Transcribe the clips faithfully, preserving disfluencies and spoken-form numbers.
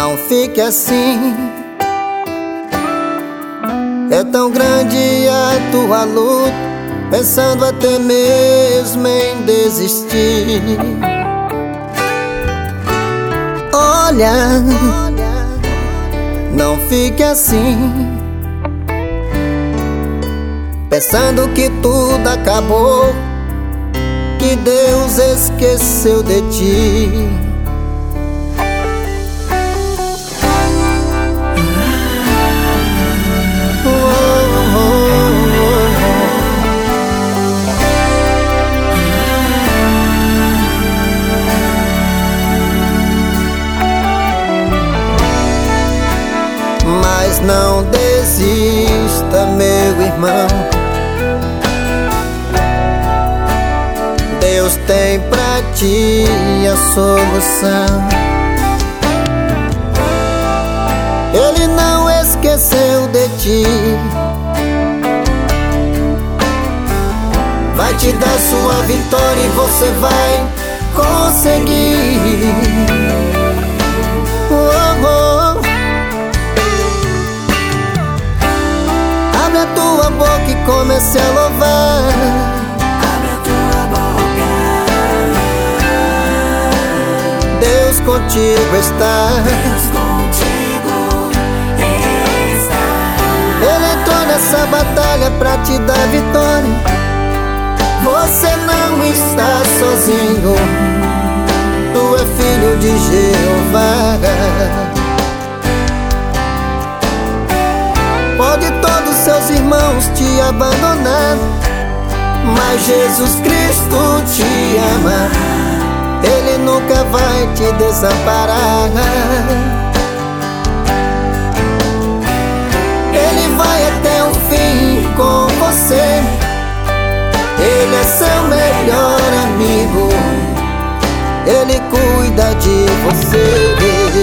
Não fique assim. É tão grande a tua luta, pensando até mesmo em desistir. Olha, não fique assim, pensando que tudo acabou, que Deus esqueceu de ti. Mas não desista, meu irmão. Deus tem pra ti a solução. Ele não esqueceu de ti. Vai te dar sua vitória e você vai conseguir. Oh, oh. Abre a tua boca e comece a louvar. Abre a tua boca. Deus contigo está. Deus contigo está. Ele entrou nessa batalha pra te dar vitória. Você não está sozinho. Tu é filho de Jeová. Pode todos seus irmãos te abandonar, mas Jesus Cristo te ama. Ele nunca vai te desamparar. Ele vai até o fim com você. Ele é seu melhor amigo. Ele cuida de você.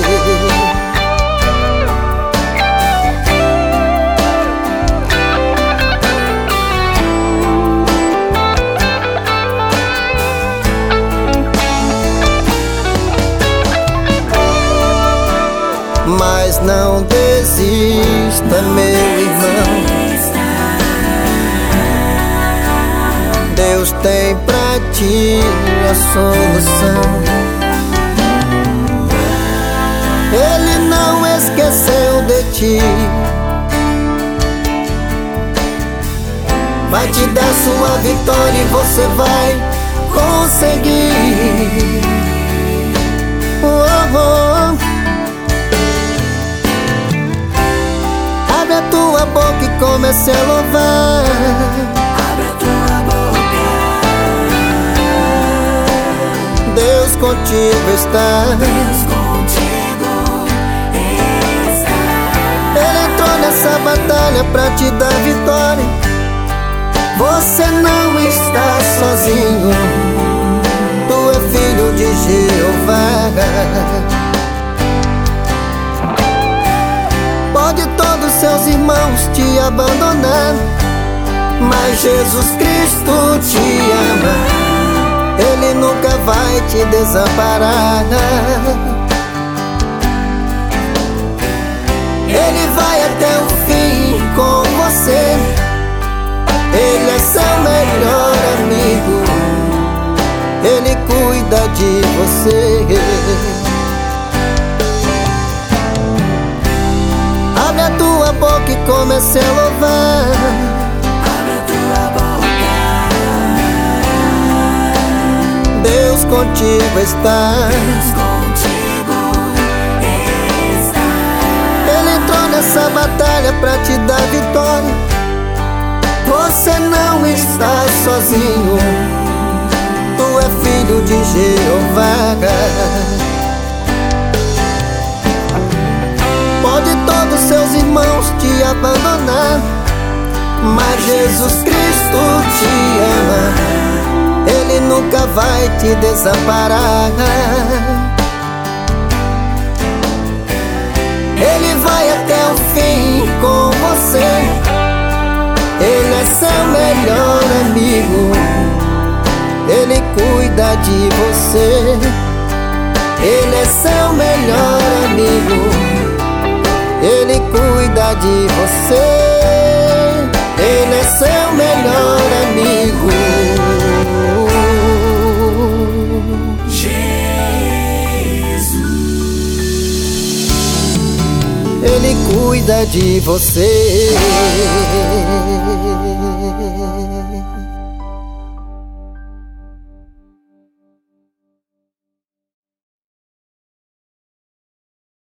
Mas não desista, meu irmão. Deus tem pra ti a solução. Ele não esqueceu de ti. Vai te dar sua vitória e você vai conseguir. Oh, oh. Abre a tua boca e comece a louvar. Abre a tua boca. Deus contigo está. Deus contigo está. Ele entrou nessa batalha pra te dar vitória. Você não está sozinho. Tu é filho de Jeová. Pode todos seus irmãos te abandonar, mas Jesus Cristo te ama. Ele nunca vai te desamparar. Ele vai até o fim com você. Ele é seu melhor amigo. Ele cuida de você. Abre a tua boca e comece a louvar. Abre a tua boca. Deus contigo está. Deus contigo está. Ele entrou nessa batalha pra te dar vitória. Você não está sozinho. Tu é filho de Jeová. Pode todos seus irmãos te abandonar, mas Jesus Cristo te ama. Ele nunca vai te desamparar. Ele vai até o fim com você. Ele é seu melhor amigo. Ele cuida de você. Ele é seu melhor amigo. Ele cuida de você, Ele é seu melhor amigo. Jesus, Ele cuida de você.